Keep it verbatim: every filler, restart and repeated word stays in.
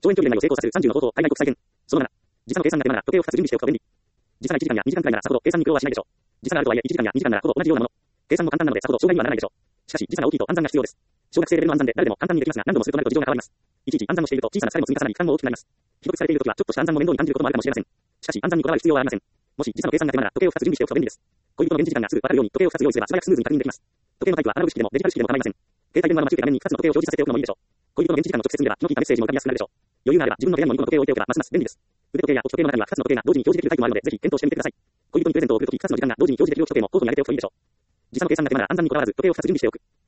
長遠距離内を成功させるさんじゅうの方法、海外国際線。そのなな。時差の計算が手間なら時計をふたつ準備しておくと便利。時差がいちじかんやにじかんくらいならさほど計算に苦労はしないでしょう。時差があるとはいえいちじかんやにじかんならほぼ同じようなもの。計算も簡単なのでさほど障害にはならないでしょう。しかし時差が大きいと暗算が必要です。小学生レベルの暗算で誰でも簡単にできますが何度もするとなると事情が変わります。いちいち暗算をしていると小さな疲れも積み重なり負担も大きくなります。秘匿されているときはちょっとした暗算も面倒に感じることもあるかもしれません。しかし暗算にこだわる必要はありません。もし時差の計算が手間なら時計をふたつ準備しておくと便利です。恋人の現地時間がすぐわかるように時計をふたつ用意すれば素早くスムーズに確認できます。時計のタイプはアナログ式でもデジタル式でも構いません。携帯電話の待ち受け画面にふたつの時計を表示させておくのもいいでしょう。恋人の現地時間の直接見れば気の利いたメッセージも浮かびやすくなるでしょう。余裕があれば自分の部屋にもにこの時計を置いておけばますます便利です。腕時計や置き時計の中にはふたつの時計が同時に表示できるタイプもあるのでぜひ検討してみてください。恋人にプレゼントを送るときふたつの時間が同時に表示できる置き時計も候補に挙げておくといいでしょう。時差の計算が手間なら暗算にこだわらず時計をふたつ準備しておく。